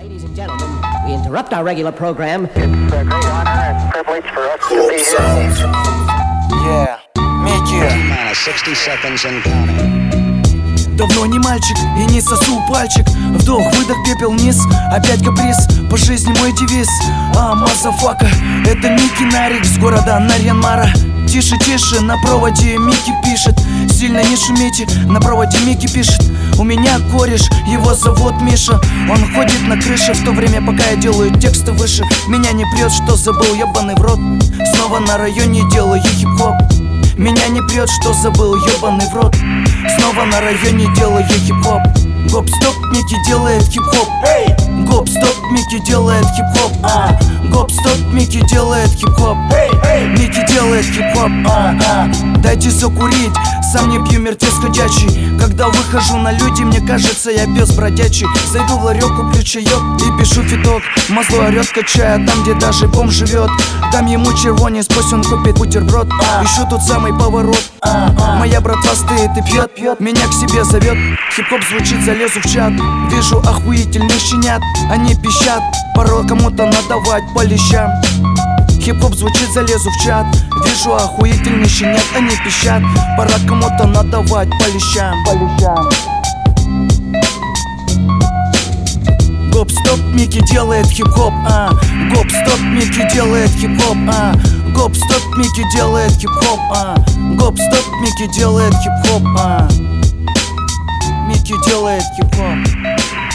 Ladies and gentlemen, we interrupt our regular program. It's a great honor and privilege for us to be here. Yeah, Mickey. 60 seconds and counting. Давно не мальчик и не сосу пальчик. Вдох-выдох, пепел вниз, опять каприз. По жизни мой девиз. Мазафака, это Микки Нарик с города Нарьян-Мара. Тише, тише, на проводе Микки пишет. Сильно не шумите, на проводе Микки пишет. У меня кореш, его зовут Миша. Он ходит на крыше в то время, пока я делаю тексты выше. Меня не прет, что забыл, ебаный в рот. Снова на районе делаю хип-хоп. Меня не прет, что забыл, ебаный в рот. Снова на районе делаю хип-хоп. Гоп-стоп, Микки делает хип-хоп. Гоп-стоп, Микки делает хип-хоп. Гоп-стоп, Микки делает хип-хоп. Микки делает хип-хоп. Дайте закурить, сам не пью, мертвец ходячий. Когда выхожу на люди, мне кажется, я пес бродячий. Зайду в ларек, куплю чаек и пишу фиток. Мазло орет, качая там, где даже бомж живет. Дам ему червонец, пусть он купит бутерброд. Ищу тот самый поворот. Моя братва стоит и пьет, меня к себе зовет. Хип-хоп звучит, залезу в чат. Вижу охуительных щенят, они пищат. Пора кому-то надавать по лещам. Хип-хоп звучит, залезу в чат. Вижу охуительных щенят, они пищат. Пора кому-то надавать по лещам. Гоп-стоп, Микки делает хип-хоп. Гоп-стоп, Микки делает хип-хоп. Гоп-стоп, Микки делает хип-хоп. Гоп-стоп, Микки делает хип-хоп. Микки делает хип-хоп.